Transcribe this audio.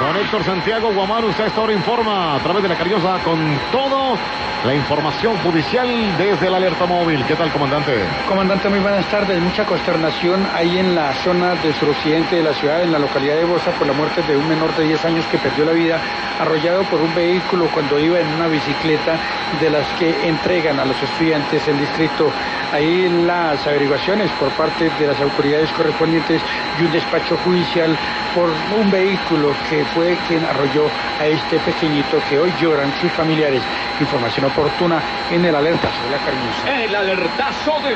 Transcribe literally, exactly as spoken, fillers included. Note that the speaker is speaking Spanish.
Don Héctor Santiago Guamán, usted a esta hora informa a través de la Cariñosa con todo la información judicial desde el alerta móvil. ¿Qué tal, comandante? Comandante, muy buenas tardes. Mucha consternación ahí en la zona del suroccidente de la ciudad, en la localidad de Bosa, por la muerte de un menor de diez años que perdió la vida arrollado por un vehículo cuando iba en una bicicleta de las que entregan a los estudiantes el distrito. Ahí las averiguaciones por parte de las autoridades correspondientes y un despacho judicial por un vehículo que fue quien arrolló a este pequeñito que hoy lloran sus familiares. Información oportuna en el alertazo de la Cariñosa. El alertazo de